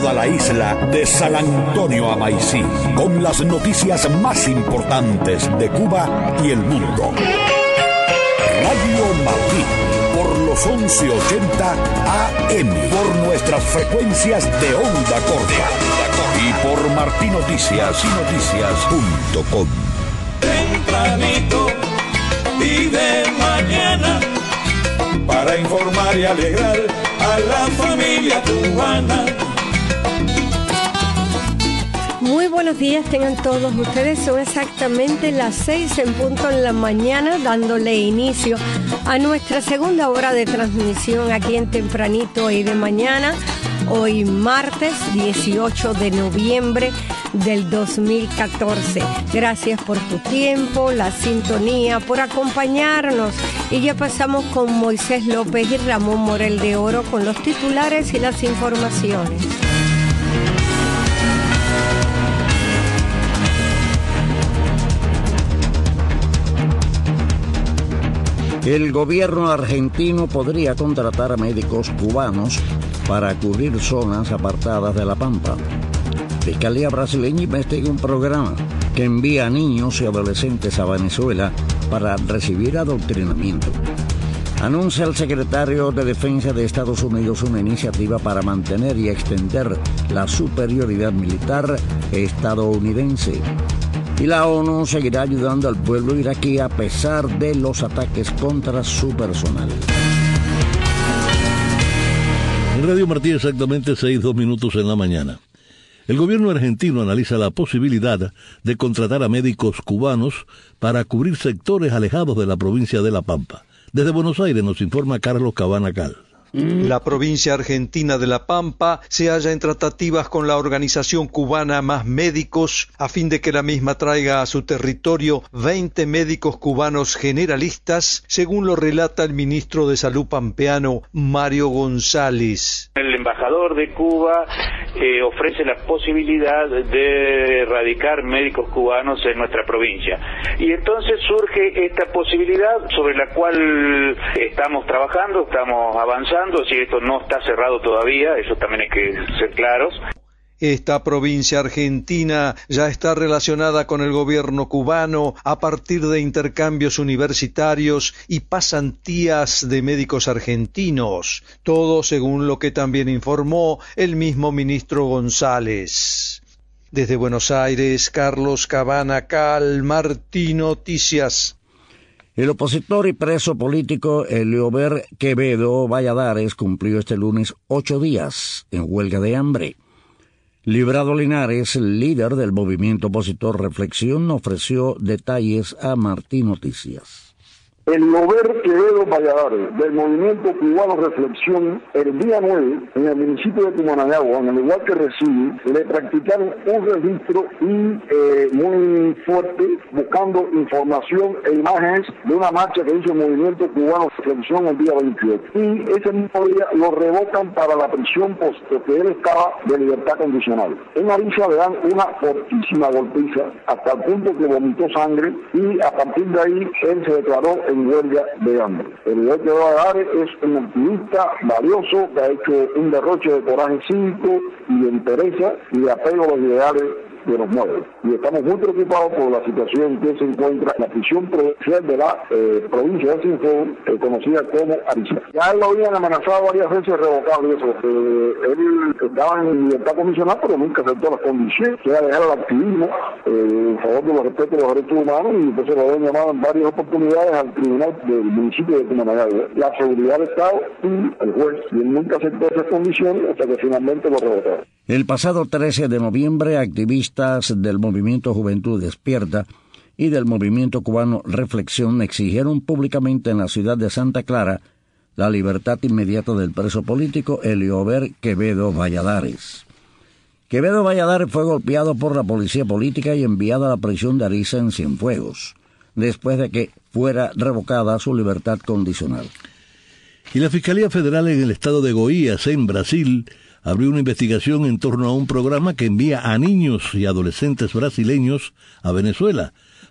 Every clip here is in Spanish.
toda la isla de San Antonio a Maicí, con las noticias más importantes de Cuba y el mundo. Radio Martí, por los 1180 AM, por nuestras frecuencias de onda corta y por martinoticias.com. Tempranito y de mañana, para informar y alegrar a la familia cubana. Muy buenos días tengan todos ustedes, son exactamente las 6 en punto en la mañana, dándole inicio a nuestra segunda hora de transmisión aquí en Tempranito y de mañana, hoy martes 18 de noviembre del 2014. Gracias por tu tiempo, la sintonía, por acompañarnos. Y ya pasamos con Moisés López y Ramón Morel de Oro con los titulares y las informaciones. El gobierno argentino podría contratar a médicos cubanos para cubrir zonas apartadas de La Pampa. Fiscalía brasileña investiga un programa que envía a niños y adolescentes a Venezuela para recibir adoctrinamiento. Anuncia el secretario de Defensa de Estados Unidos una iniciativa para mantener y extender la superioridad militar estadounidense. Y la ONU seguirá ayudando al pueblo iraquí a pesar de los ataques contra su personal. En Radio Martí exactamente 6:02 en la mañana. El gobierno argentino analiza la posibilidad de contratar a médicos cubanos para cubrir sectores alejados de la provincia de La Pampa. Desde Buenos Aires nos informa Carlos Cabana Cal. La provincia argentina de La Pampa se halla en tratativas con la organización cubana Más Médicos a fin de que la misma traiga a su territorio 20 médicos cubanos generalistas, según lo relata el ministro de Salud pampeano Mario González. El embajador de Cuba ofrece la posibilidad de radicar médicos cubanos en nuestra provincia. Y entonces surge esta posibilidad sobre la cual estamos trabajando, estamos avanzando. Si esto no está cerrado todavía, eso también hay que ser claros. Esta provincia argentina ya está relacionada con el gobierno cubano a partir de intercambios universitarios y pasantías de médicos argentinos, todo según lo que también informó el mismo ministro González. Desde Buenos Aires, Carlos Cabana Cal, Martí Noticias. El opositor y preso político Eliober Quevedo Valladares cumplió este lunes 8 días en huelga de hambre. Librado Linares, líder del movimiento opositor Reflexión, ofreció detalles a Martí Noticias. Eliober Quevedo Valladares, del movimiento cubano Reflexión, el día 9, en el municipio de Cumanayagua, en el lugar que reside, le practicaron un registro muy fuerte, buscando información e imágenes de una marcha que hizo el movimiento cubano Reflexión el día 28. Y ese mismo día lo revocan para la prisión, puesto que él estaba de libertad condicional. En Ariza le dan una fortísima golpiza, hasta el punto que vomitó sangre, y a partir de ahí él se declaró en huelga de hambre. El líder de Valladares es un activista valioso que ha hecho un derroche de coraje cívico y de entereza y de apego a los ideales de los muertos. Y estamos muy preocupados por la situación que se encuentra en la prisión provincial de la provincia de Cienfuegos, conocida como Ariza. Ya él lo habían amenazado varias veces de revocarlo, eso. Él estaba en libertad condicional, pero nunca aceptó las condiciones, que era dejar el activismo en favor de los respetos de los derechos humanos, y entonces lo habían llamado en varias oportunidades al tribunal del municipio de Cumanayagua, la seguridad del Estado y el juez, y él nunca aceptó esas condiciones hasta que finalmente lo revocaron. El pasado 13 de noviembre, activistas del movimiento Juventud Despierta y del movimiento cubano Reflexión exigieron públicamente en la ciudad de Santa Clara la libertad inmediata del preso político Eliober Quevedo Valladares. Quevedo Valladares fue golpeado por la policía política y enviado a la prisión de Ariza en Cienfuegos, después de que fuera revocada su libertad condicional. Y la Fiscalía Federal en el estado de Goiás, en Brasil, abrió una investigación en torno a un programa que envía a niños y adolescentes brasileños a Venezuela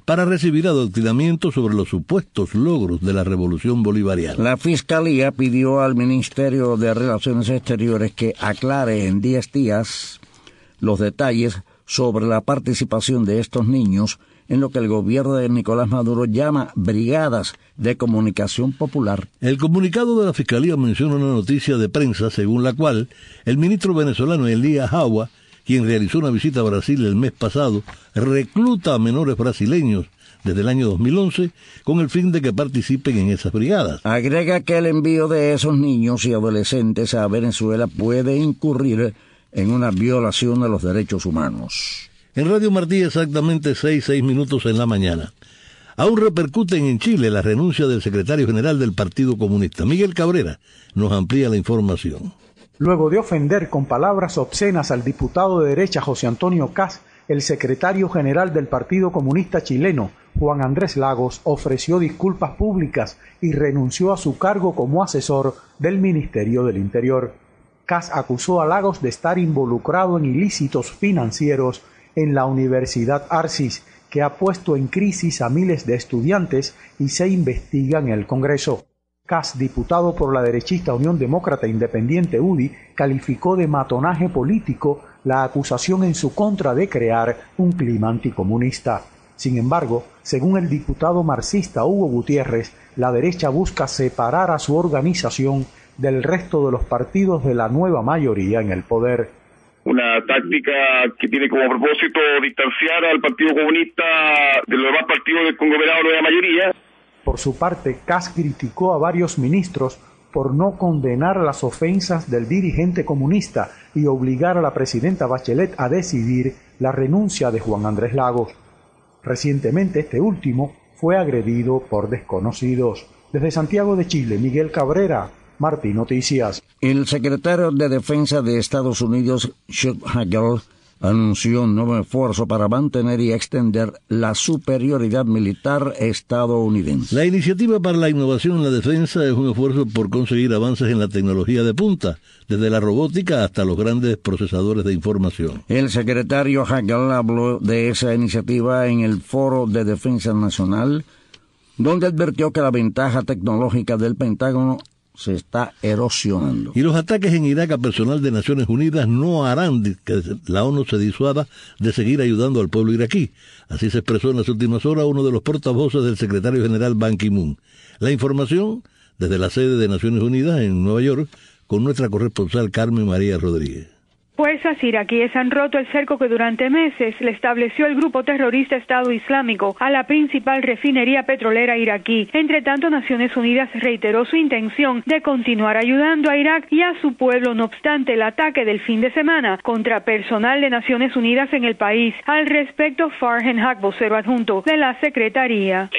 para recibir adoctrinamiento sobre los supuestos logros de la Revolución Bolivariana. La Fiscalía pidió al Ministerio de Relaciones Exteriores que aclare en 10 días los detalles sobre la participación de estos niños en lo que el gobierno de Nicolás Maduro llama brigadas de comunicación popular. El comunicado de la Fiscalía menciona una noticia de prensa según la cual el ministro venezolano Elías Jaua, quien realizó una visita a Brasil el mes pasado, recluta a menores brasileños desde el año 2011 con el fin de que participen en esas brigadas. Agrega que el envío de esos niños y adolescentes a Venezuela puede incurrir en una violación de los derechos humanos. En Radio Martí exactamente 6 minutos en la mañana. Aún repercuten en Chile la renuncia del secretario general del Partido Comunista. Miguel Cabrera nos amplía la información. Luego de ofender con palabras obscenas al diputado de derecha José Antonio Kast, el secretario general del Partido Comunista chileno, Juan Andrés Lagos, ofreció disculpas públicas y renunció a su cargo como asesor del Ministerio del Interior. Kast acusó a Lagos de estar involucrado en ilícitos financieros en la Universidad Arcis, que ha puesto en crisis a miles de estudiantes y se investiga en el Congreso. Kast, diputado por la derechista Unión Demócrata Independiente UDI, calificó de matonaje político la acusación en su contra de crear un clima anticomunista. Sin embargo, según el diputado marxista Hugo Gutiérrez, la derecha busca separar a su organización del resto de los partidos de la nueva mayoría en el poder. Una táctica que tiene como propósito distanciar al Partido Comunista de los demás partidos del conglomerado de nueva mayoría. Por su parte, Kast criticó a varios ministros por no condenar las ofensas del dirigente comunista y obligar a la presidenta Bachelet a decidir la renuncia de Juan Andrés Lagos. Recientemente este último fue agredido por desconocidos. Desde Santiago de Chile, Miguel Cabrera, Martí Noticias. El secretario de Defensa de Estados Unidos, Chuck Hagel, anunció un nuevo esfuerzo para mantener y extender la superioridad militar estadounidense. La iniciativa para la innovación en la defensa es un esfuerzo por conseguir avances en la tecnología de punta, desde la robótica hasta los grandes procesadores de información. El secretario Hagel habló de esa iniciativa en el Foro de Defensa Nacional, donde advirtió que la ventaja tecnológica del Pentágono se está erosionando. Y los ataques en Irak a personal de Naciones Unidas no harán que la ONU se disuada de seguir ayudando al pueblo iraquí. Así se expresó en las últimas horas uno de los portavoces del secretario general Ban Ki-moon. La información desde la sede de Naciones Unidas en Nueva York con nuestra corresponsal Carmen María Rodríguez. Fuerzas iraquíes han roto el cerco que durante meses le estableció el grupo terrorista Estado Islámico a la principal refinería petrolera iraquí. Entre tanto, Naciones Unidas reiteró su intención de continuar ayudando a Irak y a su pueblo, no obstante el ataque del fin de semana contra personal de Naciones Unidas en el país. Al respecto, Farhan Haq, vocero adjunto de la Secretaría.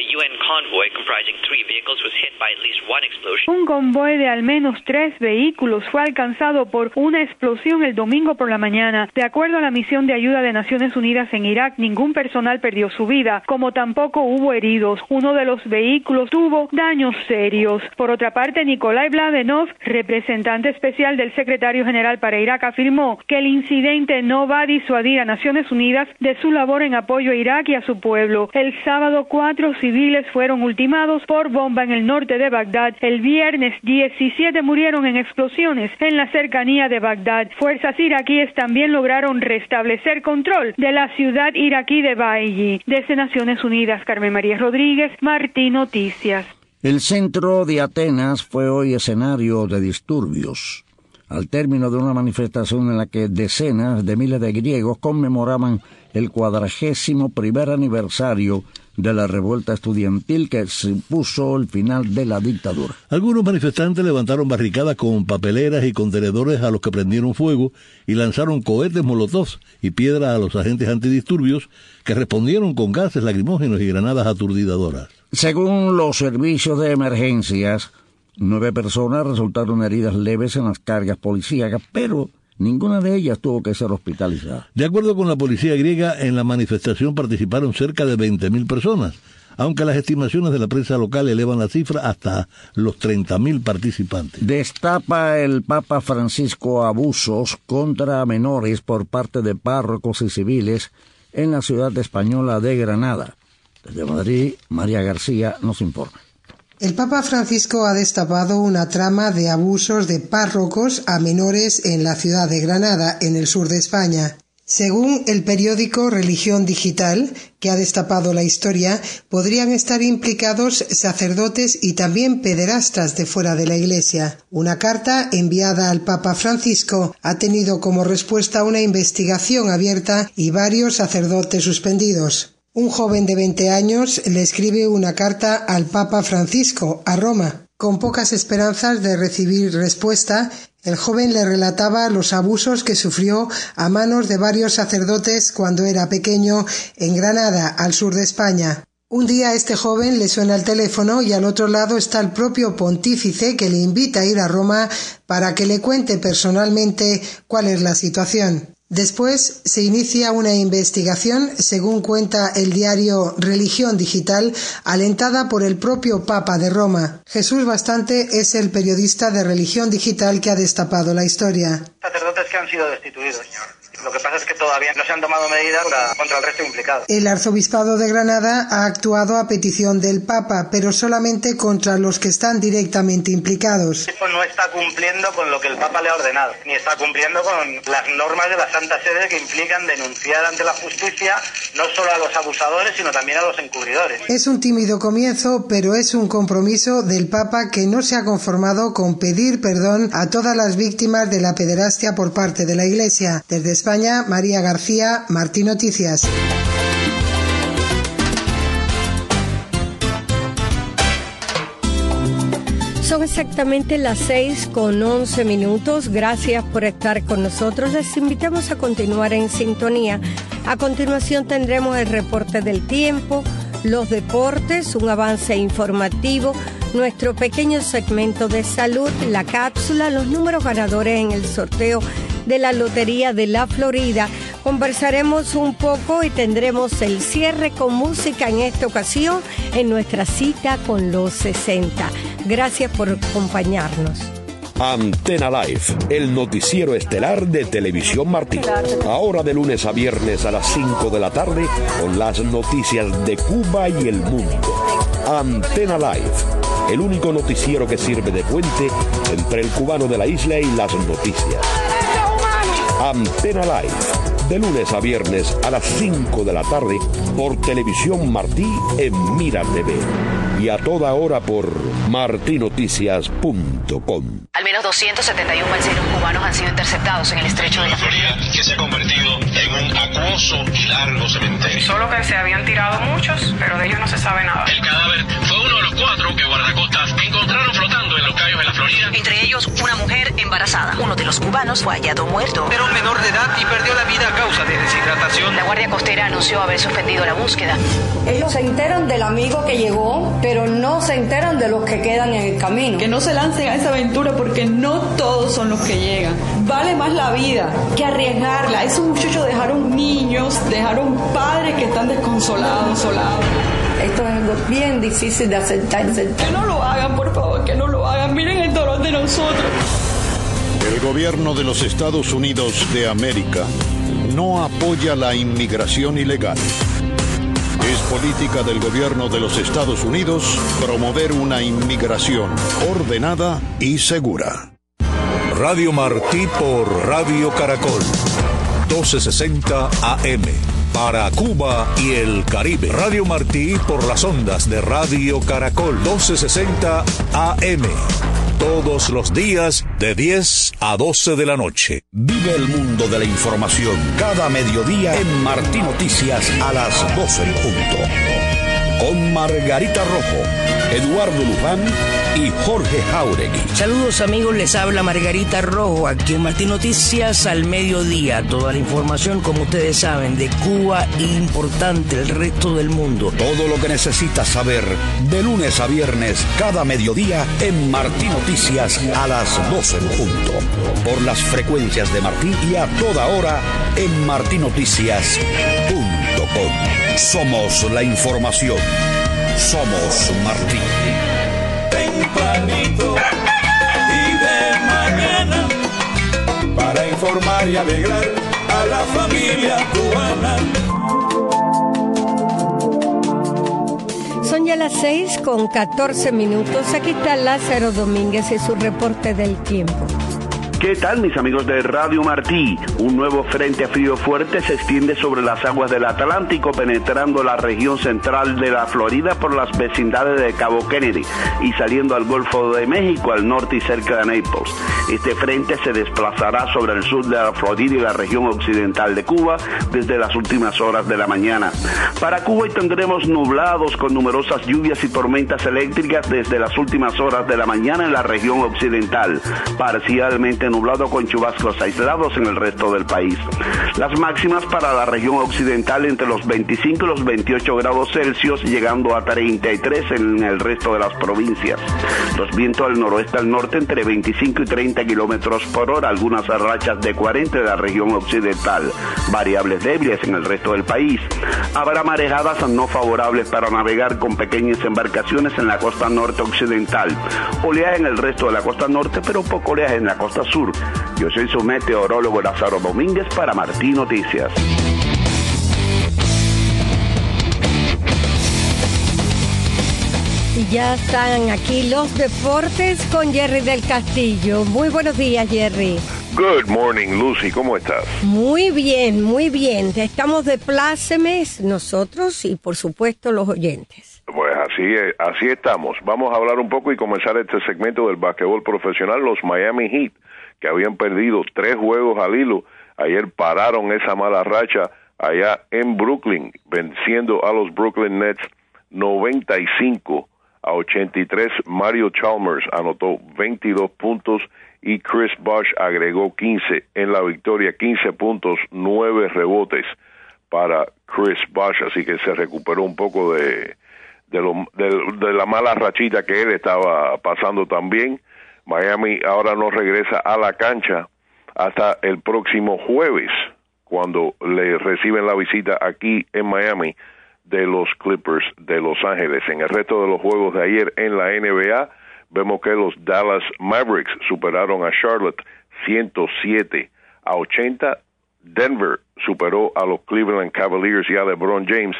Un convoy de al menos 3 vehículos fue alcanzado por una explosión el domingo por la mañana. De acuerdo a la misión de ayuda de Naciones Unidas en Irak, ningún personal perdió su vida, como tampoco hubo heridos. Uno de los vehículos tuvo daños serios. Por otra parte, Nikolai Mladenov, representante especial del secretario general para Irak, afirmó que el incidente no va a disuadir a Naciones Unidas de su labor en apoyo a Irak y a su pueblo. El sábado, 4 civiles fueron ultimados por bomba en el norte de Bagdad. El viernes, 17 murieron en explosiones en la cercanía de Bagdad. Fuerzas iraquíes también lograron restablecer control de la ciudad iraquí de Baiji. Desde Naciones Unidas, Carmen María Rodríguez, Martí Noticias. El centro de Atenas fue hoy escenario de disturbios, al término de una manifestación en la que decenas de miles de griegos conmemoraban el 41º aniversario de la revuelta estudiantil que supuso el final de la dictadura. Algunos manifestantes levantaron barricadas con papeleras y contenedores a los que prendieron fuego y lanzaron cohetes molotov y piedras a los agentes antidisturbios que respondieron con gases lacrimógenos y granadas aturdidoras. Según los servicios de emergencias, 9 personas resultaron heridas leves en las cargas policíacas, pero ninguna de ellas tuvo que ser hospitalizada. De acuerdo con la policía griega, en la manifestación participaron cerca de 20.000 personas, aunque las estimaciones de la prensa local elevan la cifra hasta los 30.000 participantes. Destapa el Papa Francisco abusos contra menores por parte de párrocos y civiles en la ciudad española de Granada. Desde Madrid, María García nos informa. El Papa Francisco ha destapado una trama de abusos de párrocos a menores en la ciudad de Granada, en el sur de España. Según el periódico Religión Digital, que ha destapado la historia, podrían estar implicados sacerdotes y también pederastas de fuera de la Iglesia. Una carta enviada al Papa Francisco ha tenido como respuesta una investigación abierta y varios sacerdotes suspendidos. Un joven de 20 años le escribe una carta al Papa Francisco, a Roma. Con pocas esperanzas de recibir respuesta, el joven le relataba los abusos que sufrió a manos de varios sacerdotes cuando era pequeño en Granada, al sur de España. Un día este joven le suena el teléfono y al otro lado está el propio pontífice que le invita a ir a Roma para que le cuente personalmente cuál es la situación. Después se inicia una investigación, según cuenta el diario Religión Digital, alentada por el propio Papa de Roma. Jesús Bastante es el periodista de Religión Digital que ha destapado la historia. Sacerdotes que han sido destituidos. Lo que pasa es que todavía no se han tomado medidas contra el resto implicados. El arzobispado de Granada ha actuado a petición del Papa, pero solamente contra los que están directamente implicados. No está cumpliendo con lo que el Papa le ha ordenado, ni está cumpliendo con las normas de la Santa Sede que implican denunciar ante la justicia no solo a los abusadores, sino también a los encubridores. Es un tímido comienzo, pero es un compromiso del Papa que no se ha conformado con pedir perdón a todas las víctimas de la pederastia por parte de la Iglesia. Desde España, María García, Martí Noticias. Son exactamente las 6:11. Gracias por estar con nosotros. Les invitamos a continuar en sintonía. A continuación tendremos el reporte del tiempo, los deportes, un avance informativo, nuestro pequeño segmento de salud, la cápsula, los números ganadores en el sorteo de la Lotería de la Florida. Conversaremos un poco y tendremos el cierre con música en esta ocasión en nuestra cita con los 60. Gracias por acompañarnos. Antena Live, el noticiero estelar de Televisión Martí. Ahora de lunes a viernes a las 5 de la tarde con las noticias de Cuba y el mundo. Antena Live, el único noticiero que sirve de puente entre el cubano de la isla y las noticias. Antena Live, de lunes a viernes a las 5 de la tarde por Televisión Martí en Mira TV. Y a toda hora por martinoticias.com. Al menos 271 balseros cubanos han sido interceptados en el estrecho de la Florida, que se ha convertido en un acuoso y largo cementerio. Solo que se habían tirado muchos, pero de ellos no se sabe nada. El cadáver fue uno de los 4 que guardacostas encontraron flotando en los cayos de la Florida. Entre ellos, una mujer embarazada. Uno de los cubanos fue hallado muerto. Era un menor de edad y perdió la vida a causa de deshidratación. La Guardia Costera anunció haber suspendido la búsqueda. Ellos se enteran del amigo que llegó, pero no se enteran de los que quedan en el camino. Que no se lancen a esa aventura porque no todos son los que llegan. Vale más la vida que arriesgarla. Esos muchachos dejaron niños, dejaron padres que están desconsolados, solados. Esto es algo bien difícil de aceptarse. Que no lo hagan, por favor, que no lo hagan. Miren el dolor de nosotros. El gobierno de los Estados Unidos de América no apoya la inmigración ilegal. Es política del gobierno de los Estados Unidos promover una inmigración ordenada y segura. Radio Martí por Radio Caracol, 1260 AM. Para Cuba y el Caribe. Radio Martí por las ondas de Radio Caracol, 1260 AM. Todos los días de 10 a 12 de la noche. Vive el mundo de la información cada mediodía en Martí Noticias a las 12 en punto. Con Margarita Rojo, Eduardo Luján y Jorge Jauregui. Saludos amigos, les habla Margarita Rojo, aquí en Martí Noticias al mediodía. Toda la información, como ustedes saben, de Cuba e importante el resto del mundo. Todo lo que necesitas saber de lunes a viernes cada mediodía en Martí Noticias a las 12 en punto. Por las frecuencias de Martí y a toda hora en martinoticias.com. Somos la información. Somos Martí. Tempranito y de mañana para informar y alegrar a la familia cubana. Son ya las 6:14. Aquí está Lázaro Domínguez y su reporte del tiempo. ¿Qué tal, mis amigos de Radio Martí? Un nuevo frente frío fuerte se extiende sobre las aguas del Atlántico, penetrando la región central de la Florida por las vecindades de Cabo Kennedy y saliendo al Golfo de México al norte y cerca de Naples. Este frente se desplazará sobre el sur de la Florida y la región occidental de Cuba desde las últimas horas de la mañana. Para Cuba hoy tendremos nublados con numerosas lluvias y tormentas eléctricas desde las últimas horas de la mañana en la región occidental, parcialmente nublado con chubascos aislados en el resto del país. Las máximas para la región occidental entre los 25 y los 28 grados Celsius, llegando a 33 en el resto de las provincias. Los vientos del noroeste al norte entre 25 y 30 kilómetros por hora, algunas rachas de 40 en la región occidental, variables débiles en el resto del país. Habrá marejadas no favorables para navegar con pequeñas embarcaciones en la costa norte occidental. Oleaje en el resto de la costa norte, pero poco oleaje en la costa sur. Yo soy su meteorólogo Lázaro Domínguez para Martí Noticias. Y ya están aquí los deportes con Jerry del Castillo. Muy buenos días, Jerry. Good morning, Lucy. ¿Cómo estás? Muy bien, muy bien. Estamos de plácemes nosotros y, por supuesto, los oyentes. Pues así estamos. Vamos a hablar un poco y comenzar este segmento del basquetbol profesional. Los Miami Heat, que habían perdido 3 juegos al hilo, ayer pararon esa mala racha allá en Brooklyn, venciendo a los Brooklyn Nets 95-83. Mario Chalmers anotó 22 puntos y Chris Bosh agregó 15 en la victoria, 15 puntos, 9 rebotes para Chris Bosh, así que se recuperó un poco de la mala rachita que él estaba pasando también. Miami ahora no regresa a la cancha hasta el próximo jueves, cuando le reciben la visita aquí en Miami de los Clippers de Los Ángeles. En el resto de los juegos de ayer en la NBA, vemos que los Dallas Mavericks superaron a Charlotte 107-80. Denver superó a los Cleveland Cavaliers y a LeBron James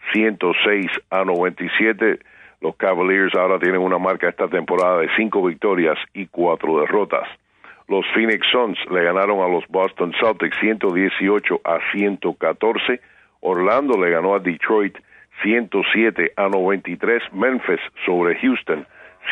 106-97. Los Cavaliers ahora tienen una marca esta temporada de 5 victorias y 4 derrotas. Los Phoenix Suns le ganaron a los Boston Celtics 118-114. Orlando le ganó a Detroit 107-93. Memphis sobre Houston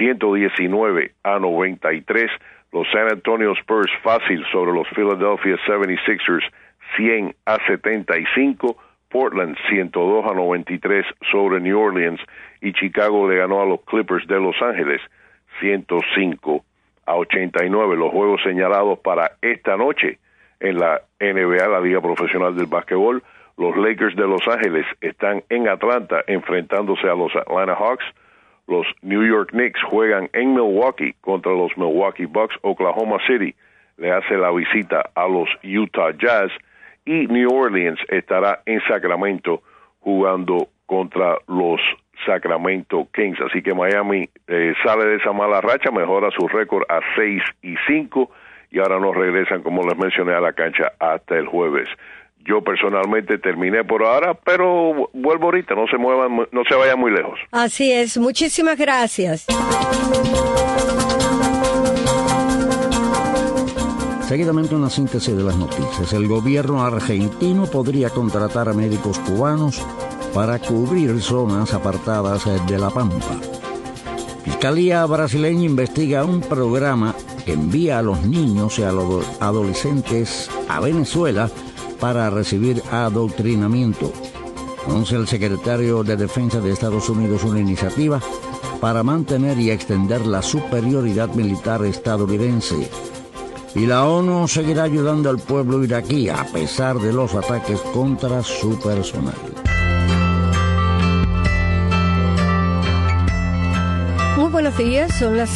119-93. Los San Antonio Spurs fácil sobre los Philadelphia 76ers 100-75. Portland 102-93 sobre New Orleans y Chicago le ganó a los Clippers de Los Ángeles 105-89. Los juegos señalados para esta noche en la NBA, la Liga Profesional del Básquetbol. Los Lakers de Los Ángeles están en Atlanta enfrentándose a los Atlanta Hawks. Los New York Knicks juegan en Milwaukee contra los Milwaukee Bucks. Oklahoma City le hace la visita a los Utah Jazz. Y New Orleans estará en Sacramento jugando contra los Sacramento Kings. Así que Miami sale de esa mala racha, mejora su récord a 6-5 y ahora no regresan, como les mencioné, a la cancha hasta el jueves. Yo personalmente terminé por ahora, pero vuelvo ahorita, no se muevan, no se vayan muy lejos. Así es, muchísimas gracias. Seguidamente una síntesis de las noticias. El gobierno argentino podría contratar a médicos cubanos para cubrir zonas apartadas de La Pampa. Fiscalía brasileña investiga un programa que envía a los niños y a los adolescentes a Venezuela para recibir adoctrinamiento. Anuncia el secretario de Defensa de Estados Unidos una iniciativa para mantener y extender la superioridad militar estadounidense. Y la ONU seguirá ayudando al pueblo iraquí a pesar de los ataques contra su personal. Muy buenos días, son las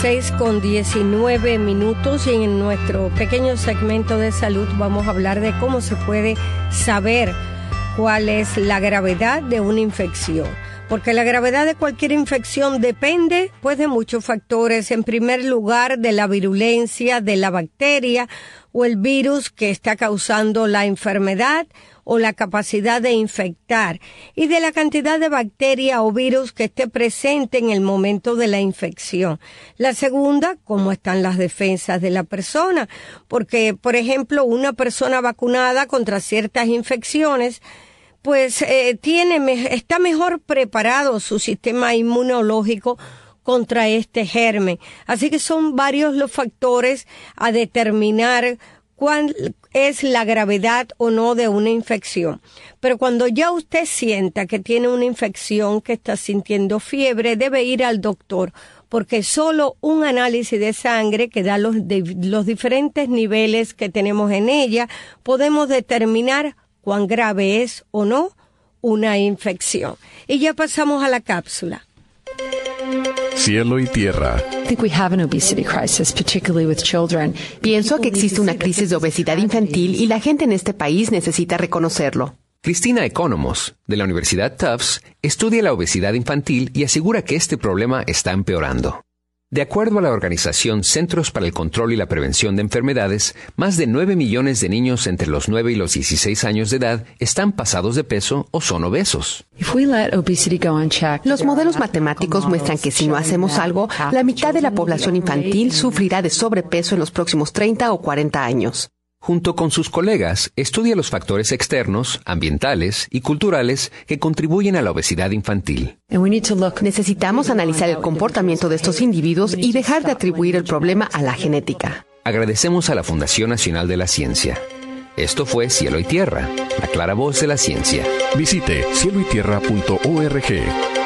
6:19 y en nuestro pequeño segmento de salud vamos a hablar de cómo se puede saber cuál es la gravedad de una infección. Porque la gravedad de cualquier infección depende, pues, de muchos factores. En primer lugar, de la virulencia de la bacteria o el virus que está causando la enfermedad o la capacidad de infectar, y de la cantidad de bacteria o virus que esté presente en el momento de la infección. La segunda, cómo están las defensas de la persona, porque, por ejemplo, una persona vacunada contra ciertas infecciones, pues está mejor preparado su sistema inmunológico contra este germen. Así que son varios los factores a determinar cuál es la gravedad o no de una infección. Pero cuando ya usted sienta que tiene una infección, que está sintiendo fiebre, debe ir al doctor, porque solo un análisis de sangre que da los diferentes niveles que tenemos en ella, podemos determinar cuán grave es o no una infección. Y ya pasamos a la cápsula. Cielo y tierra. Pienso que existe una crisis de obesidad infantil y la gente en este país necesita reconocerlo. Cristina Economos, de la Universidad Tufts, estudia la obesidad infantil y asegura que este problema está empeorando. De acuerdo a la organización Centros para el Control y la Prevención de Enfermedades, más de 9 millones de niños entre los 9 y los 16 años de edad están pasados de peso o son obesos. Los modelos matemáticos muestran que si no hacemos algo, la mitad de la población infantil sufrirá de sobrepeso en los próximos 30 o 40 años. Junto con sus colegas, estudia los factores externos, ambientales y culturales que contribuyen a la obesidad infantil. Necesitamos analizar el comportamiento de estos individuos y dejar de atribuir el problema a la genética. Agradecemos a la Fundación Nacional de la Ciencia. Esto fue Cielo y Tierra, la clara voz de la ciencia. Visite cieloytierra.org.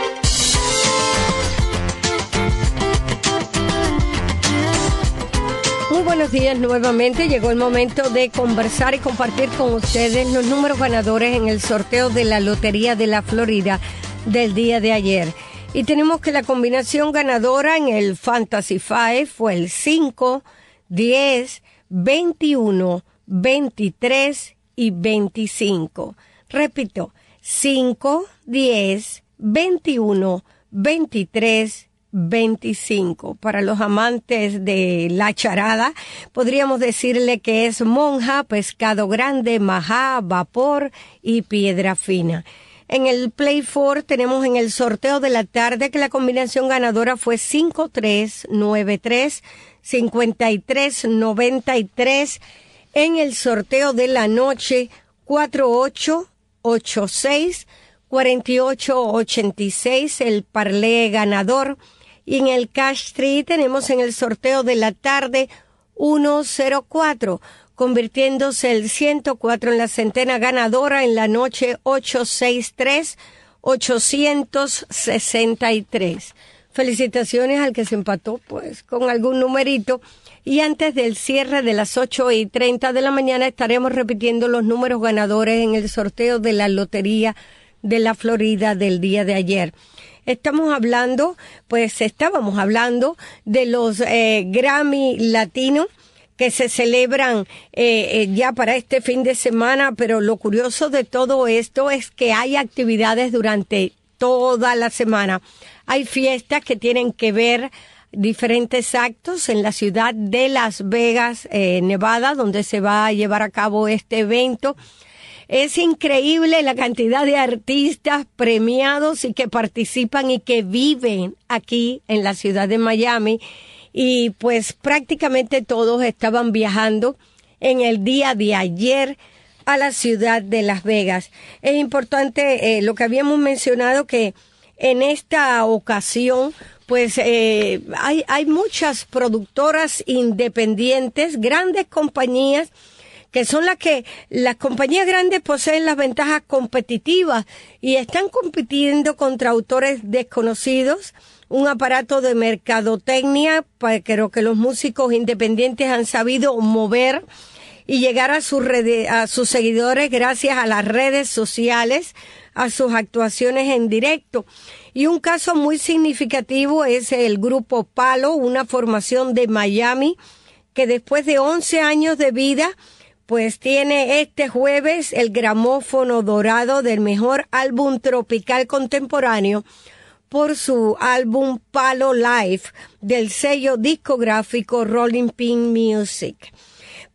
Buenos días nuevamente. Llegó el momento de conversar y compartir con ustedes los números ganadores en el sorteo de la Lotería de la Florida del día de ayer. Y tenemos que la combinación ganadora en el Fantasy 5 fue el 5, 10, 21, 23 y 25. Repito, 5, 10, 21, 23 25. Para los amantes de la charada, podríamos decirle que es monja, pescado grande, majá, vapor y piedra fina. En el Play 4 tenemos en el sorteo de la tarde que la combinación ganadora fue 5393, 5393. En el sorteo de la noche 4886, 4886, el parlé ganador. Y en el Cash Tree tenemos en el sorteo de la tarde 104, convirtiéndose el 104 en la centena ganadora. En la noche 863, 863. Felicitaciones al que se empató pues con algún numerito. Y antes del cierre de las 8:30 de la mañana estaremos repitiendo los números ganadores en el sorteo de la Lotería de la Florida del día de ayer. Estábamos hablando de los Grammy Latinos que se celebran ya para este fin de semana, pero lo curioso de todo esto es que hay actividades durante toda la semana. Hay fiestas que tienen que ver diferentes actos en la ciudad de Las Vegas, Nevada, donde se va a llevar a cabo este evento. Es increíble la cantidad de artistas premiados y que participan y que viven aquí en la ciudad de Miami. Y pues prácticamente todos estaban viajando en el día de ayer a la ciudad de Las Vegas. Es importante lo que habíamos mencionado, que en esta ocasión pues hay muchas productoras independientes, grandes compañías, que son las compañías grandes poseen las ventajas competitivas y están compitiendo contra autores desconocidos, un aparato de mercadotecnia, pero que los músicos independientes han sabido mover y llegar a sus seguidores gracias a las redes sociales, a sus actuaciones en directo. Y un caso muy significativo es el grupo Palo, una formación de Miami que después de 11 años de vida pues tiene este jueves el gramófono dorado del mejor álbum tropical contemporáneo por su álbum Palo Live del sello discográfico Rolling Pin Music.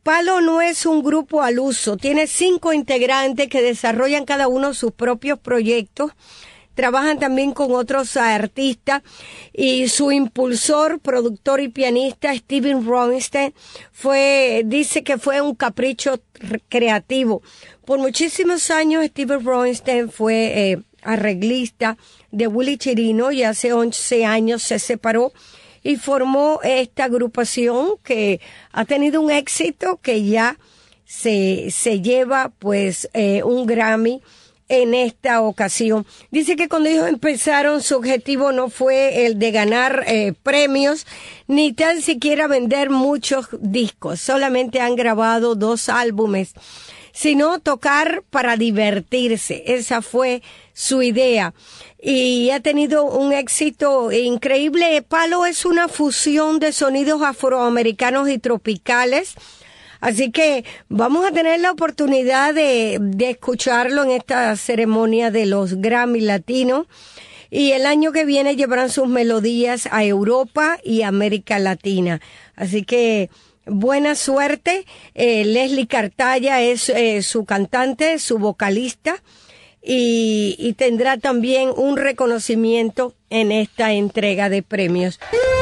Palo no es un grupo al uso, tiene 5 integrantes que desarrollan cada uno sus propios proyectos. Trabajan también con otros artistas y su impulsor, productor y pianista Steven Ronstein dice que fue un capricho creativo. Por muchísimos años Steven Ronstein fue arreglista de Willie Chirino y hace 11 años se separó y formó esta agrupación que ha tenido un éxito que ya se lleva pues un Grammy en esta ocasión. Dice que cuando ellos empezaron su objetivo no fue el de ganar premios ni tan siquiera vender muchos discos, solamente han grabado 2 álbumes, sino tocar para divertirse. Esa fue su idea y ha tenido un éxito increíble. Palo es una fusión de sonidos afroamericanos y tropicales. Así que vamos a tener la oportunidad de escucharlo en esta ceremonia de los Grammy Latinos. Y el año que viene llevarán sus melodías a Europa y América Latina. Así que buena suerte. Leslie Cartaya es su cantante, su vocalista. Y tendrá también un reconocimiento en esta entrega de premios.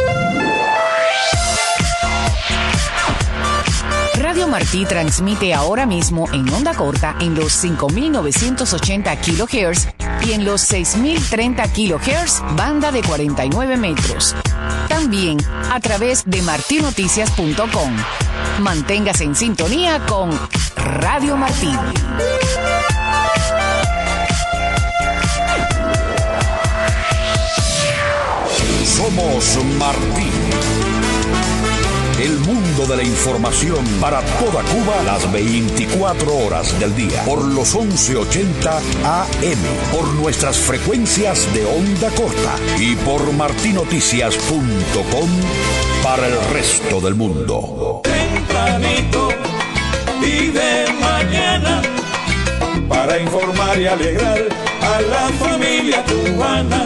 Radio Martí transmite ahora mismo en onda corta en los 5.980 kHz y en los 6.030 kHz, banda de 49 metros. También a través de martinoticias.com. Manténgase en sintonía con Radio Martí. Somos Martí. El mundo de la información para toda Cuba las 24 horas del día. Por los 1180 AM. Por nuestras frecuencias de onda corta. Y por martinoticias.com para el resto del mundo. Tempranito y de mañana. Para informar y alegrar a la familia cubana.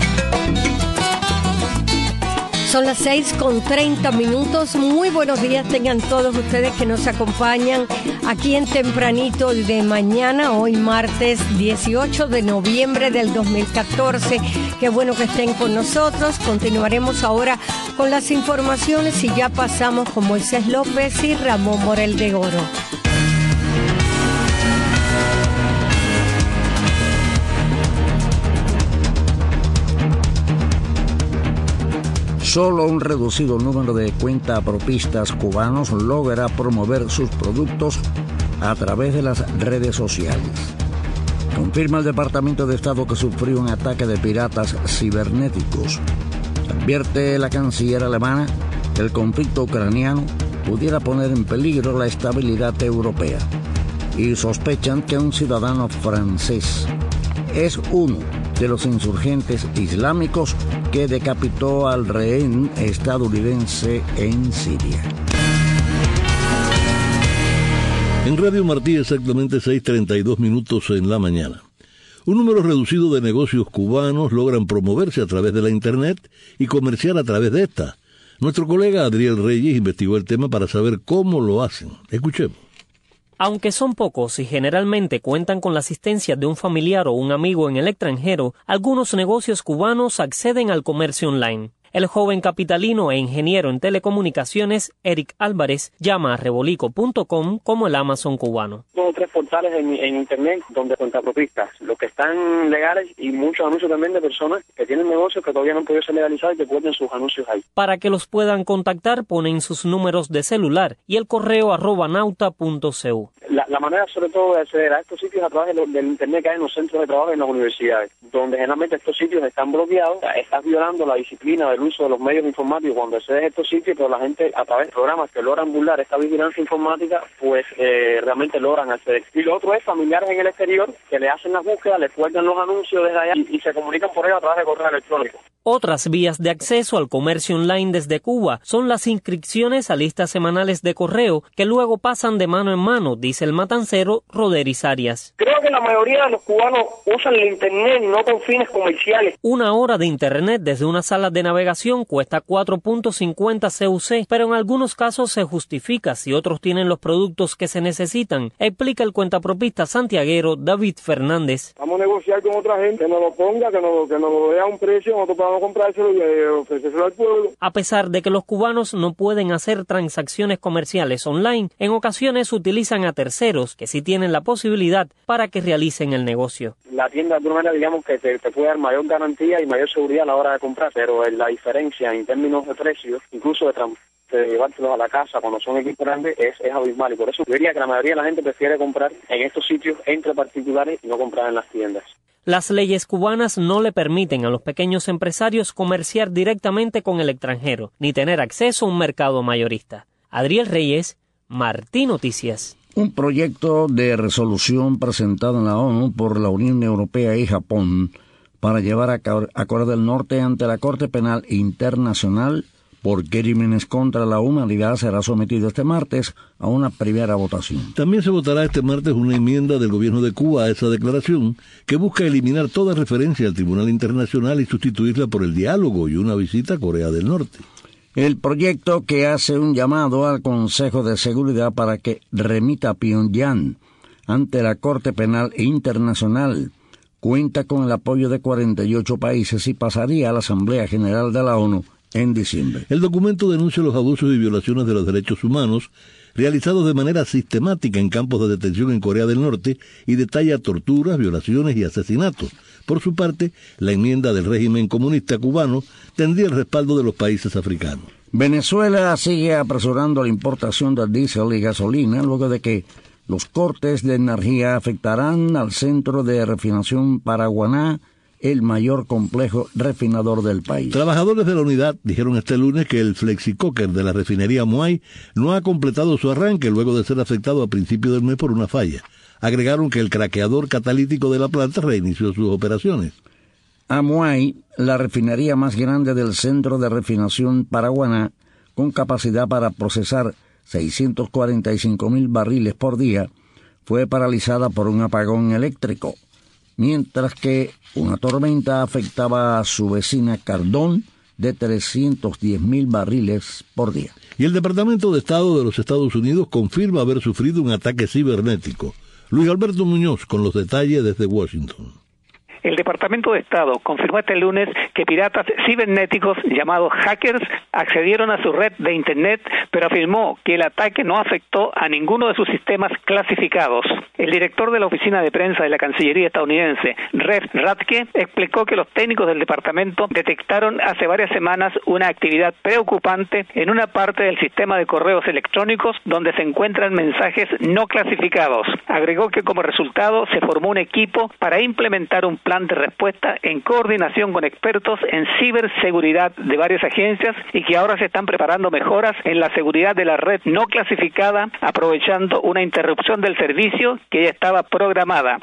Son las 6:30. Muy buenos días tengan todos ustedes que nos acompañan aquí en Tempranito de mañana, hoy martes 18 de noviembre del 2014. Qué bueno que estén con nosotros. Continuaremos ahora con las informaciones y ya pasamos con Moisés López y Ramón Morel de Oro. Solo un reducido número de cuentapropistas cubanos logra promover sus productos a través de las redes sociales. Confirma el Departamento de Estado que sufrió un ataque de piratas cibernéticos. Advierte la canciller alemana que el conflicto ucraniano pudiera poner en peligro la estabilidad europea. Y sospechan que un ciudadano francés es uno de los insurgentes islámicos que decapitó al rehén estadounidense en Siria. En Radio Martí exactamente 6:32 en la mañana. Un número reducido de negocios cubanos logran promoverse a través de la Internet y comerciar a través de esta. Nuestro colega Adriel Reyes investigó el tema para saber cómo lo hacen. Escuchemos. Aunque son pocos y generalmente cuentan con la asistencia de un familiar o un amigo en el extranjero, algunos negocios cubanos acceden al comercio online. El joven capitalino e ingeniero en telecomunicaciones, Eric Álvarez, llama a Rebolico.com como el Amazon cubano. 2 o 3 portales en internet donde cuentapropistas, los que están legales y muchos anuncios también de personas que tienen negocios que todavía no han podido ser legalizados y que ponen sus anuncios ahí. Para que los puedan contactar, ponen sus números de celular y el correo @nauta.cu. La manera sobre todo de acceder a estos sitios a través del internet que hay en los centros de trabajo y en las universidades, donde generalmente estos sitios están bloqueados. Estás violando la disciplina del uso de los medios informáticos cuando accedes a estos sitios, pero la gente a través de programas que logran burlar esta vigilancia informática, pues realmente logran acceder. Y lo otro es familiares en el exterior que le hacen las búsquedas, le cuelgan los anuncios desde allá y se comunican por ello a través de correo electrónico. Otras vías de acceso al comercio online desde Cuba son las inscripciones a listas semanales de correo que luego pasan de mano en mano, dice el matancero Roderis Arias. Creo que la mayoría de los cubanos usan el Internet no con fines comerciales. Una hora de Internet desde una sala de navegación cuesta 4.50 CUC, pero en algunos casos se justifica si otros tienen los productos que se necesitan, explica el cuentapropista santiaguero David Fernández. Vamos a negociar con otra gente que nos lo ponga, que nos lo dé a un precio, nosotros podamos comprárselo y ofrecérselo al pueblo. A pesar de que los cubanos no pueden hacer transacciones comerciales online, en ocasiones utilizan a terceros que sí tienen la posibilidad para que realicen el negocio. La tienda de alguna manera digamos que te puede dar mayor garantía y mayor seguridad a la hora de comprar, pero la diferencia en términos de precios, incluso de llevárselos a la casa cuando son equipos grandes, es abismal, y por eso yo diría que la mayoría de la gente prefiere comprar en estos sitios entre particulares y no comprar en las tiendas. Las leyes cubanas no le permiten a los pequeños empresarios comerciar directamente con el extranjero, ni tener acceso a un mercado mayorista. Adriel Reyes, Martí Noticias. Un proyecto de resolución presentado en la ONU por la Unión Europea y Japón para llevar a Corea del Norte ante la Corte Penal Internacional por crímenes contra la humanidad será sometido este martes a una primera votación. También se votará este martes una enmienda del gobierno de Cuba a esa declaración que busca eliminar toda referencia al Tribunal Internacional y sustituirla por el diálogo y una visita a Corea del Norte. El proyecto, que hace un llamado al Consejo de Seguridad para que remita a Pyongyang ante la Corte Penal Internacional, cuenta con el apoyo de 48 países y pasaría a la Asamblea General de la ONU en diciembre. El documento denuncia los abusos y violaciones de los derechos humanos realizados de manera sistemática en campos de detención en Corea del Norte y detalla torturas, violaciones y asesinatos. Por su parte, la enmienda del régimen comunista cubano tendría el respaldo de los países africanos. Venezuela sigue apresurando la importación de diésel y gasolina luego de que los cortes de energía afectarán al centro de refinación Paraguaná, el mayor complejo refinador del país. Trabajadores de la unidad dijeron este lunes que el flexicoker de la refinería Moai no ha completado su arranque luego de ser afectado a principios del mes por una falla. Agregaron que el craqueador catalítico de la planta reinició sus operaciones. Moai, la refinería más grande del centro de refinación Paraguaná, con capacidad para procesar 645,000 barriles por día, fue paralizada por un apagón eléctrico, mientras que una tormenta afectaba a su vecina Cardón de 310,000 barriles por día. Y el Departamento de Estado de los Estados Unidos confirma haber sufrido un ataque cibernético. Luis Alberto Muñoz con los detalles desde Washington. El Departamento de Estado confirmó este lunes que piratas cibernéticos llamados hackers accedieron a su red de Internet, pero afirmó que el ataque no afectó a ninguno de sus sistemas clasificados. El director de la oficina de prensa de la Cancillería estadounidense, Rev Radke, explicó que los técnicos del departamento detectaron hace varias semanas una actividad preocupante en una parte del sistema de correos electrónicos donde se encuentran mensajes no clasificados. Agregó que como resultado se formó un equipo para implementar un plan de respuesta en coordinación con expertos en ciberseguridad de varias agencias y que ahora se están preparando mejoras en la seguridad de la red no clasificada, aprovechando una interrupción del servicio que ya estaba programada.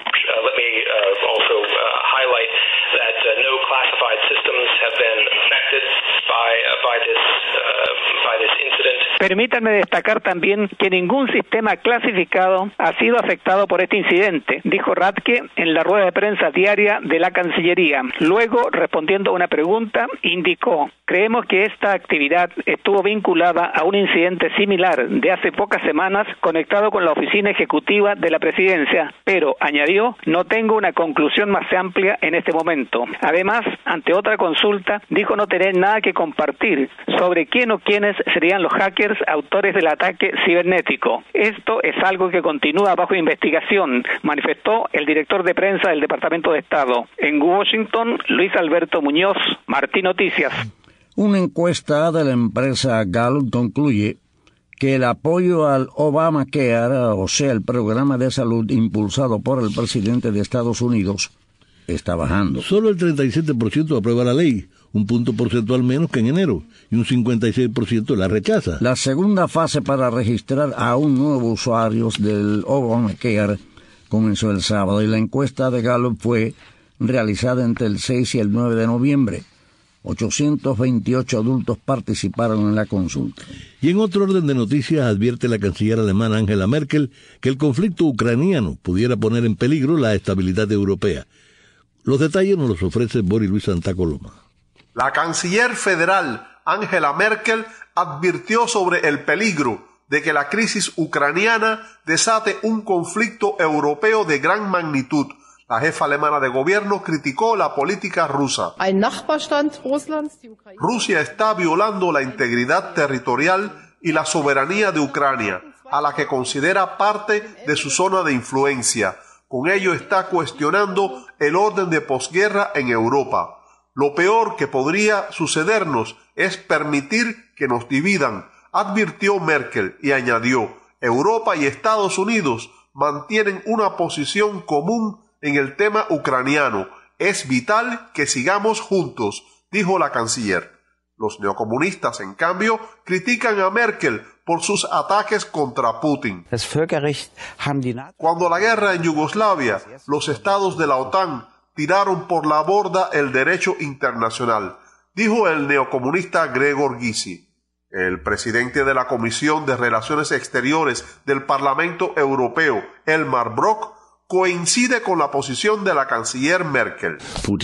Permítanme destacar también que ningún sistema clasificado ha sido afectado por este incidente, dijo Radke en la rueda de prensa diaria de la Cancillería. Luego, respondiendo a una pregunta, indicó: creemos que esta actividad estuvo vinculada a un incidente similar de hace pocas semanas conectado con la oficina ejecutiva de la presidencia, pero, añadió, no tengo una conclusión más amplia en este momento. Además, ante otra consulta, dijo no tener nada que compartir sobre quién o quiénes serían los hackers autores del ataque cibernético. Esto es algo que continúa bajo investigación, manifestó el director de prensa del Departamento de Estado. En Washington, Luis Alberto Muñoz, Martí Noticias. Una encuesta de la empresa Gallup concluye que el apoyo al Obamacare, o sea, el programa de salud impulsado por el presidente de Estados Unidos, está bajando. Solo el 37% aprueba la ley, un punto porcentual menos que en enero, y un 56% la rechaza. La segunda fase para registrar a aún nuevos usuarios del Obamacare comenzó el sábado y la encuesta de Gallup fue realizada entre el 6 y el 9 de noviembre. 828 adultos participaron en la consulta. Y en otro orden de noticias, advierte la canciller alemana Angela Merkel que el conflicto ucraniano pudiera poner en peligro la estabilidad europea. Los detalles nos los ofrece Boris Luis Santa Coloma. La canciller federal Angela Merkel advirtió sobre el peligro de que la crisis ucraniana desate un conflicto europeo de gran magnitud. La jefa alemana de gobierno criticó la política rusa. Rusia está violando la integridad territorial y la soberanía de Ucrania, a la que considera parte de su zona de influencia. Con ello está cuestionando el orden de posguerra en Europa. Lo peor que podría sucedernos es permitir que nos dividan, advirtió Merkel y añadió: Europa y Estados Unidos mantienen una posición común en el tema ucraniano. Es vital que sigamos juntos, dijo la canciller. Los neocomunistas, en cambio, critican a Merkel por sus ataques contra Putin. Cuando la guerra en Yugoslavia, los estados de la OTAN tiraron por la borda el derecho internacional, dijo el neocomunista Gregor Gysi. El presidente de la Comisión de Relaciones Exteriores del Parlamento Europeo, Elmar Brok, coincide con la posición de la canciller Merkel.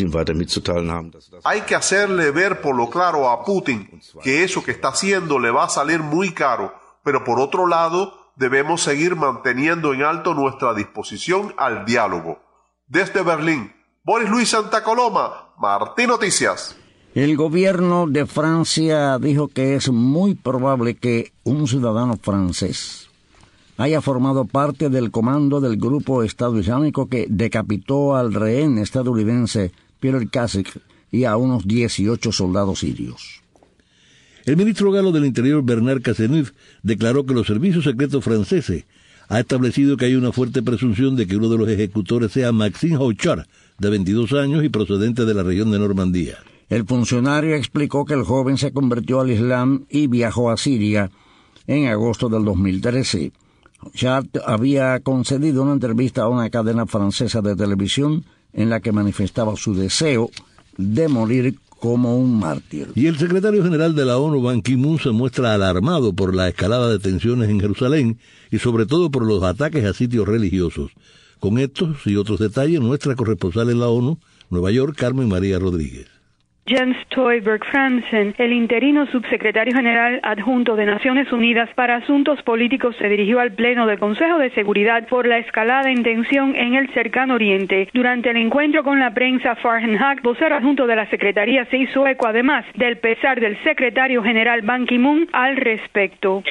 Hay que hacerle ver por lo claro a Putin que eso que está haciendo le va a salir muy caro, pero por otro lado debemos seguir manteniendo en alto nuestra disposición al diálogo. Desde Berlín, Boris Luis Santa Coloma, Martí Noticias. El gobierno de Francia dijo que es muy probable que un ciudadano francés haya formado parte del comando del grupo Estado Islámico que decapitó al rehén estadounidense Pierre Kasich y a unos 18 soldados sirios. El ministro galo del Interior, Bernard Cazeneuve, declaró que los servicios secretos franceses ha establecido que hay una fuerte presunción de que uno de los ejecutores sea Maxime Houchard, de 22 años y procedente de la región de Normandía. El funcionario explicó que el joven se convirtió al Islam y viajó a Siria en agosto del 2013. Houchard había concedido una entrevista a una cadena francesa de televisión en la que manifestaba su deseo de morir como un mártir. Y el secretario general de la ONU, Ban Ki-moon, se muestra alarmado por la escalada de tensiones en Jerusalén y sobre todo por los ataques a sitios religiosos. Con estos y otros detalles, nuestra corresponsal en la ONU, Nueva York, Carmen María Rodríguez. Jens Stoltenberg Franzen, el interino subsecretario general adjunto de Naciones Unidas para Asuntos Políticos, se dirigió al Pleno del Consejo de Seguridad por la escalada en tensión en el Cercano Oriente. Durante el encuentro con la prensa, Farhan Haq, vocero adjunto de la Secretaría, se hizo eco además del pesar del secretario general Ban Ki-moon al respecto.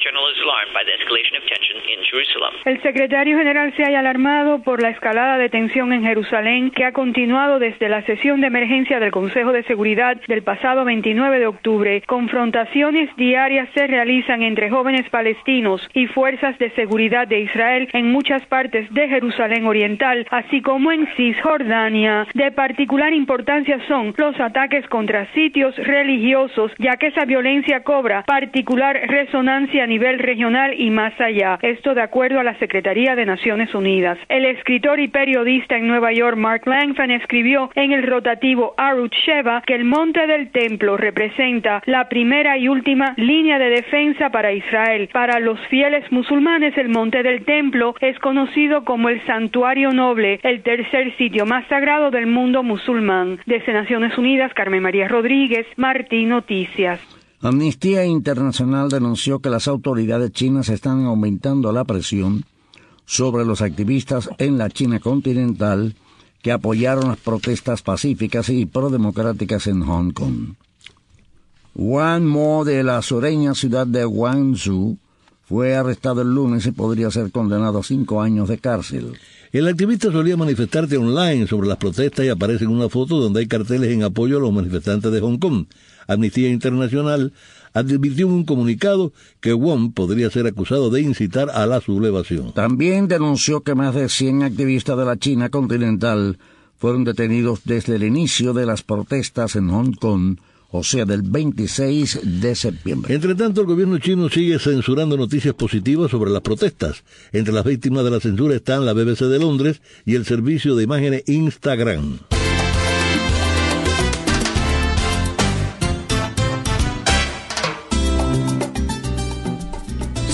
El secretario general se halla alarmado por la escalada de tensión en Jerusalén que ha continuado desde la sesión de emergencia del Consejo de Seguridad del pasado 29 de octubre. Confrontaciones diarias se realizan entre jóvenes palestinos y fuerzas de seguridad de Israel en muchas partes de Jerusalén Oriental, así como en Cisjordania. De particular importancia son los ataques contra sitios religiosos, ya que esa violencia cobra particular resonancia a nivel regional y más allá. Esto de acuerdo a la Secretaría de Naciones Unidas. El escritor y periodista en Nueva York, Mark Langfan, escribió en el rotativo Arutz Sheva que el Monte del Templo representa la primera y última línea de defensa para Israel. Para los fieles musulmanes, el Monte del Templo es conocido como el Santuario Noble, el tercer sitio más sagrado del mundo musulmán. Desde Naciones Unidas, Carmen María Rodríguez, Martí Noticias. Amnistía Internacional denunció que las autoridades chinas están aumentando la presión sobre los activistas en la China continental que apoyaron las protestas pacíficas y prodemocráticas en Hong Kong. Wang Mo, de la sureña ciudad de Guangzhou, fue arrestado el lunes y podría ser condenado a 5 años de cárcel. El activista solía manifestarse online sobre las protestas y aparece en una foto donde hay carteles en apoyo a los manifestantes de Hong Kong. Amnistía Internacional advirtió en un comunicado que Wong podría ser acusado de incitar a la sublevación. También denunció que más de 100 activistas de la China continental fueron detenidos desde el inicio de las protestas en Hong Kong, o sea, del 26 de septiembre. Entre tanto, el gobierno chino sigue censurando noticias positivas sobre las protestas. Entre las víctimas de la censura están la BBC de Londres y el servicio de imágenes Instagram.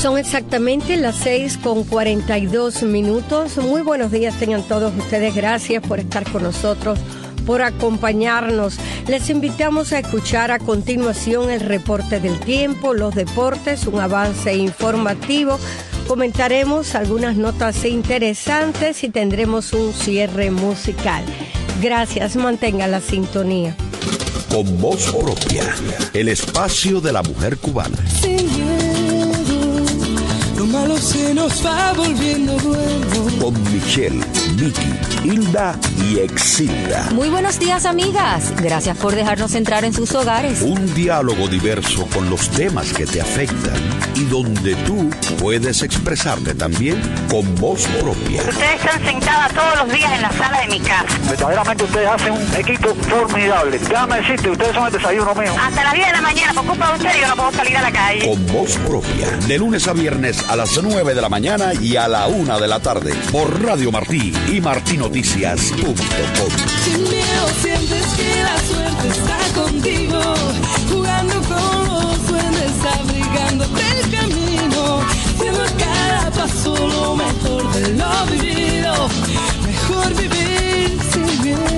Son exactamente las 6:42. Muy buenos días tengan todos ustedes. Gracias por estar con nosotros, por acompañarnos. Les invitamos a escuchar a continuación el reporte del tiempo, los deportes, un avance informativo. Comentaremos algunas notas interesantes y tendremos un cierre musical. Gracias, mantenga la sintonía. Con voz propia, el espacio de la mujer cubana. Lo malo se nos va volviendo bueno. Con Michelle, Vicky, Hilda y Exilda. Muy buenos días, amigas. Gracias por dejarnos entrar en sus hogares. Un diálogo diverso con los temas que te afectan y donde tú puedes expresarte también con voz propia. Ustedes están sentadas todos los días en la sala de mi casa. Verdaderamente ustedes hacen un equipo formidable. Déjame decirte, ustedes son el desayuno mío. Hasta las 10 de la mañana, por culpa de ustedes, yo no puedo salir a la calle. Con voz propia, de lunes a viernes a las 9 de la mañana y a la 1 de la tarde, por Radio Martí y martinoticias.com. Sin miedo sientes que la suerte está contigo, jugando con los duendes, abrigándote el camino, haciendo a cada paso lo mejor de lo vivido, mejor vivir sin miedo.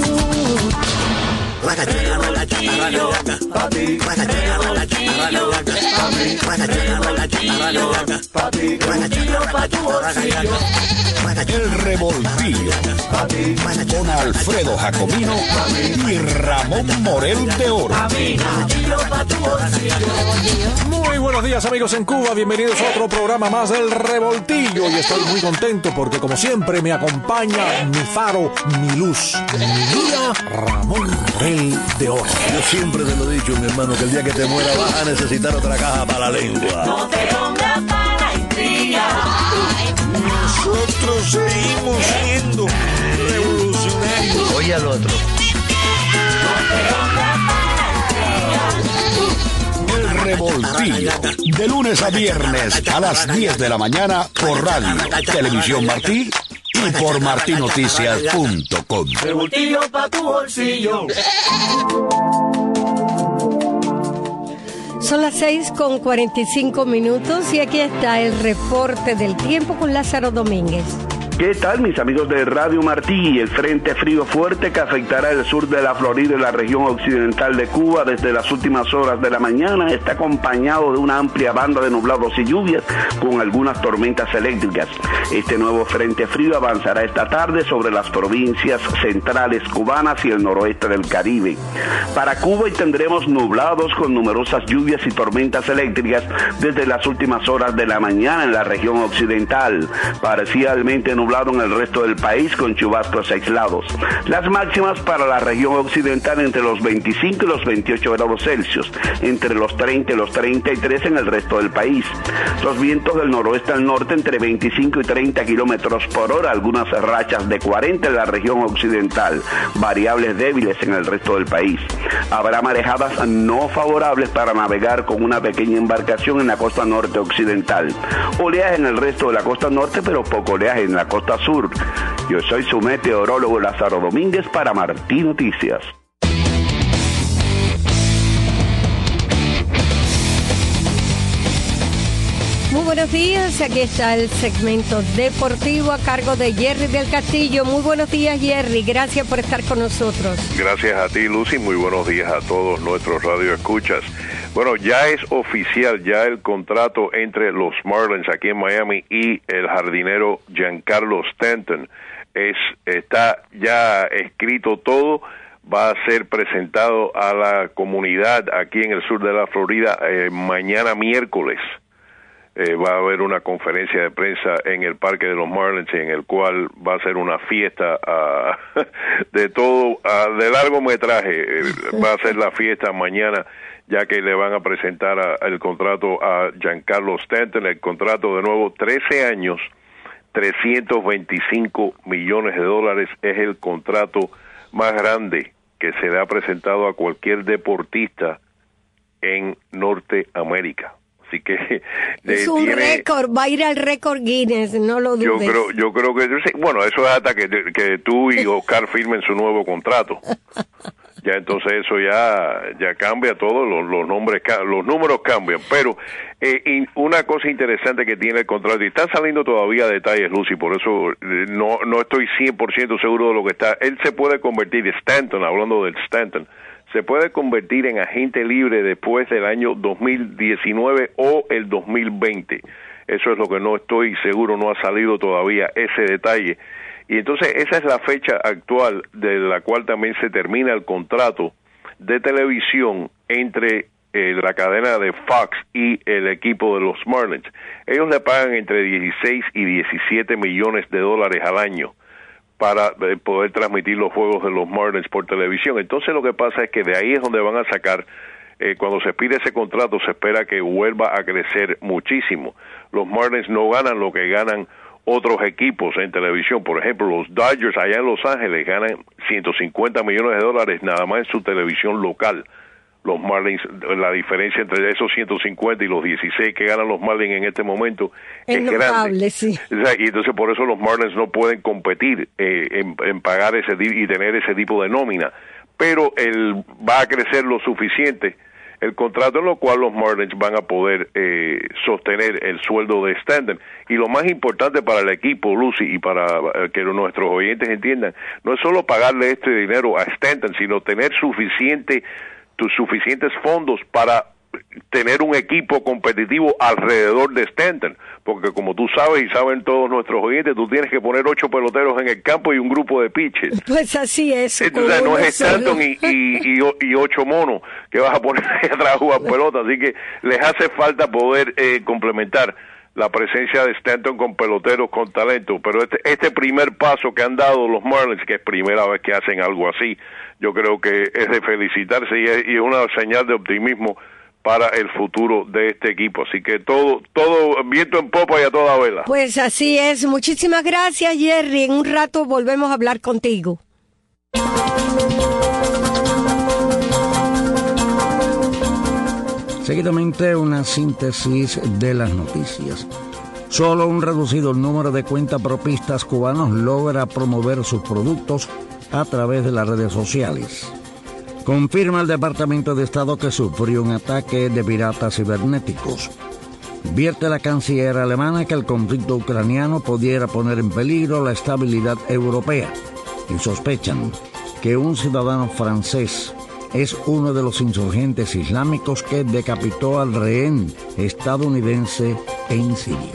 El Revoltillo con Alfredo Jacomino y Ramón Morel de Oro. Muy buenos días, amigos en Cuba, bienvenidos a otro programa más del Revoltillo, y estoy muy contento porque como siempre me acompaña mi faro, mi luz, mi guía, Ramón Morel de Oro. Yo siempre te lo he dicho, mi hermano, que el día que te muera vas a necesitar otra caja para la lengua. No te pongas para intrigar. Nosotros seguimos siendo revolucionarios. Oye al otro. El Revoltillo, de lunes a viernes a las 10 de la mañana por Radio, Televisión Martí y por martinoticias.com. Revoltillo pa' tu bolsillo. Son las 6:45 y aquí está el reporte del tiempo con Lázaro Domínguez. ¿Qué tal, mis amigos de Radio Martí? El frente frío fuerte que afectará el sur de la Florida y la región occidental de Cuba desde las últimas horas de la mañana está acompañado de una amplia banda de nublados y lluvias con algunas tormentas eléctricas. Este nuevo frente frío avanzará esta tarde sobre las provincias centrales cubanas y el noroeste del Caribe. Para Cuba hoy tendremos nublados con numerosas lluvias y tormentas eléctricas desde las últimas horas de la mañana en la región occidental, parcialmente nublado en el resto del país con chubascos aislados. Las máximas para la región occidental entre los 25 y los 28 grados Celsius, entre los 30 y los 33 en el resto del país. Los vientos del noroeste al norte entre 25 y 30 kilómetros por hora, algunas rachas de 40 en la región occidental, variables débiles en el resto del país. Habrá marejadas no favorables para navegar con una pequeña embarcación en la costa norte occidental. Oleaje en el resto de la costa norte, pero poco oleaje en la costa sur. Yo soy su meteorólogo Lázaro Domínguez para Martí Noticias. Muy buenos días, aquí está el segmento deportivo a cargo de Jerry del Castillo. Muy buenos días, Jerry, gracias por estar con nosotros. Gracias a ti, Lucy, muy buenos días a todos nuestros radioescuchas. Bueno, ya es oficial, ya el contrato entre los Marlins aquí en Miami y el jardinero Giancarlo Stanton está ya escrito todo. Va a ser presentado a la comunidad aquí en el sur de la Florida mañana miércoles. Va a haber una conferencia de prensa en el Parque de los Marlins en el cual va a ser una fiesta de todo, de largometraje. Va a ser la fiesta mañana, ya que le van a presentar el contrato a Giancarlo Stanton, el contrato de nuevo 13 años, $325 millones, es el contrato más grande que se le ha presentado a cualquier deportista en Norteamérica. Así que es un récord, va a ir al récord Guinness, no lo dudes. Yo creo que bueno, eso es hasta que tú y Oscar firmen su nuevo contrato. ya entonces eso ya cambia todo, los números cambian, pero una cosa interesante que tiene el contrato, y están saliendo todavía detalles, Lucy, por eso no estoy 100% seguro de lo que está. Él se puede convertir, Stanton, hablando del Stanton, se puede convertir en agente libre después del año 2019 o el 2020. Eso es lo que no estoy seguro, no ha salido todavía ese detalle. Y entonces esa es la fecha actual de la cual también se termina el contrato de televisión entre la cadena de Fox y el equipo de los Marlins. Ellos le pagan entre 16 y 17 millones de dólares al año para poder transmitir los juegos de los Marlins por televisión. Entonces lo que pasa es que de ahí es donde van a sacar, cuando se expire ese contrato, se espera que vuelva a crecer muchísimo. Los Marlins no ganan lo que ganan otros equipos en televisión. Por ejemplo, los Dodgers allá en Los Ángeles ganan 150 millones de dólares nada más en su televisión local. Los Marlins, la diferencia entre esos 150 y los 16 que ganan los Marlins en este momento es grande. Sí. Y entonces por eso los Marlins no pueden competir en pagar y tener ese tipo de nómina. Pero va a crecer lo suficiente el contrato, en lo cual los Marlins van a poder sostener el sueldo de Stanton. Y lo más importante para el equipo, Lucy, y para que nuestros oyentes entiendan, no es solo pagarle este dinero a Stanton, sino tener suficientes fondos para tener un equipo competitivo alrededor de Stanton, porque como tú sabes y saben todos nuestros oyentes, tú tienes que poner 8 peloteros en el campo y un grupo de pitchers. Pues así es. Entonces no es Stanton y 8 monos que vas a poner ahí atrás a jugar pelota, así que les hace falta poder complementar la presencia de Stanton con peloteros con talento, pero este primer paso que han dado los Marlins, que es primera vez que hacen algo así, yo creo que es de felicitarse y es una señal de optimismo para el futuro de este equipo. Así que todo viento en popa y a toda vela. Pues así es. Muchísimas gracias, Jerry. En un rato volvemos a hablar contigo. Seguidamente, una síntesis de las noticias. Solo un reducido número de cuentapropistas cubanos logra promover sus productos a través de las redes sociales. Confirma el Departamento de Estado que sufrió un ataque de piratas cibernéticos. Advierte la canciller alemana que el conflicto ucraniano pudiera poner en peligro la estabilidad europea. Y sospechan que un ciudadano francés es uno de los insurgentes islámicos que decapitó al rehén estadounidense en Siria.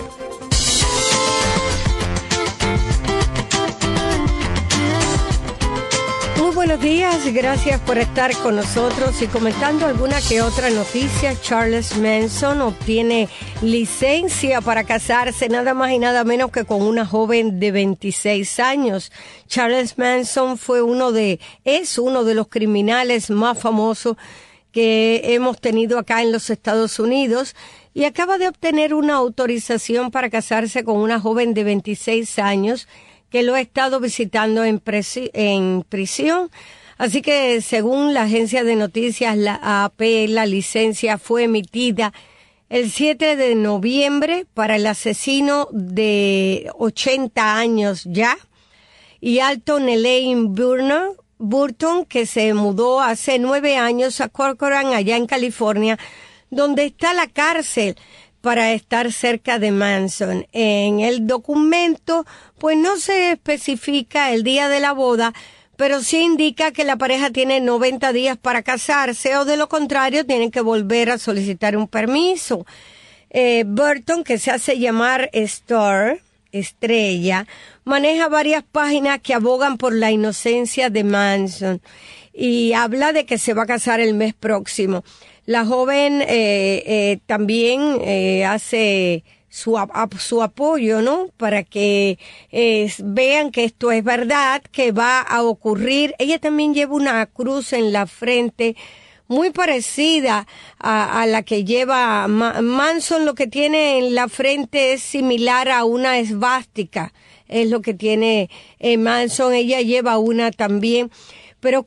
Buenos días, gracias por estar con nosotros y comentando alguna que otra noticia. Charles Manson obtiene licencia para casarse nada más y nada menos que con una joven de 26 años. Charles Manson es uno de los criminales más famosos que hemos tenido acá en los Estados Unidos y acaba de obtener una autorización para casarse con una joven de 26 años que lo ha estado visitando en prisión. Así que, según la agencia de noticias, la AP, la licencia fue emitida el 7 de noviembre para el asesino de 80 años ya, y Alton Elaine Burton, que se mudó hace 9 años a Corcoran, allá en California, donde está la cárcel para estar cerca de Manson. En el documento, pues no se especifica el día de la boda, pero sí indica que la pareja tiene 90 días para casarse, o de lo contrario tienen que volver a solicitar un permiso. Burton, que se hace llamar Estrella, maneja varias páginas que abogan por la inocencia de Manson y habla de que se va a casar el mes próximo. La joven también hace su apoyo, ¿no? Para que vean que esto es verdad, que va a ocurrir. Ella también lleva una cruz en la frente muy parecida a la que lleva Manson. Lo que tiene en la frente es similar a una esvástica. Es lo que tiene Manson. Ella lleva una también. Pero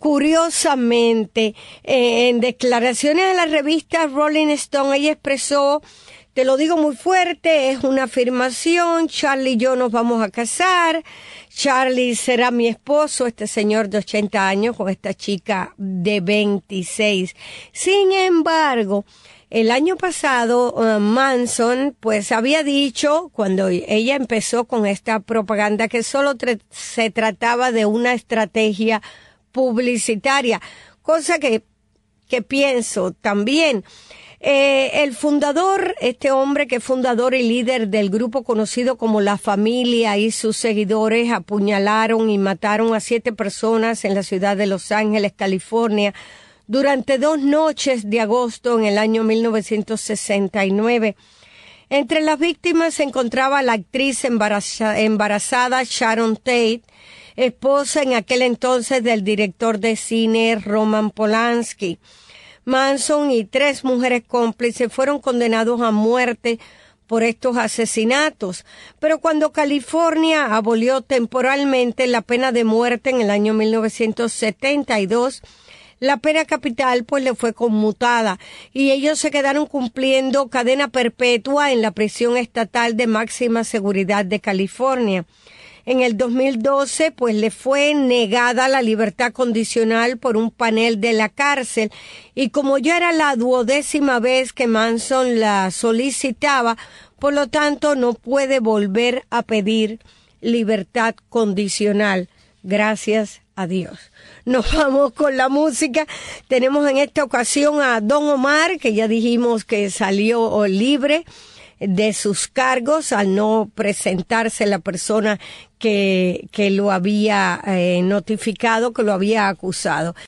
curiosamente, en declaraciones a la revista Rolling Stone, ella expresó Te lo digo muy fuerte, es una afirmación. Charlie y yo nos vamos a casar. Charlie será mi esposo, este señor de 80 años, con esta chica de 26. Sin embargo, el año pasado Manson pues había dicho, cuando ella empezó con esta propaganda, que solo se trataba de una estrategia publicitaria, cosa que pienso también. El fundador, este hombre que es fundador y líder del grupo conocido como La Familia, y sus seguidores apuñalaron y mataron a 7 personas en la ciudad de Los Ángeles, California, durante 2 noches de agosto en el año 1969. Entre las víctimas se encontraba la actriz embarazada Sharon Tate, esposa en aquel entonces del director de cine Roman Polanski. Manson y 3 mujeres cómplices fueron condenados a muerte por estos asesinatos. Pero cuando California abolió temporalmente la pena de muerte en el año 1972, la pena capital pues le fue conmutada y ellos se quedaron cumpliendo cadena perpetua en la prisión estatal de máxima seguridad de California. En el 2012, pues le fue negada la libertad condicional por un panel de la cárcel, y como ya era la 12ª vez que Manson la solicitaba, por lo tanto no puede volver a pedir libertad condicional. Gracias a Dios. Nos vamos con la música. Tenemos en esta ocasión a Don Omar, que ya dijimos que salió libre de sus cargos al no presentarse la persona que lo había notificado, que lo había acusado.